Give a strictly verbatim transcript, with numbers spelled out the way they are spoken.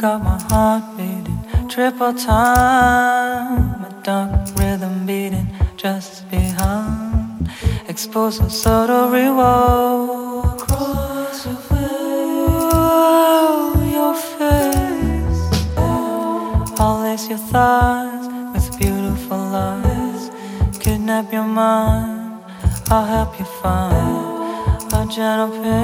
got my heart beating triple time, a dark rhythm beating just behind. Expose a subtle reward across your face, your face. I'll lace your thighs with beautiful lies, kidnap your mind, I'll help you find a gentle pain.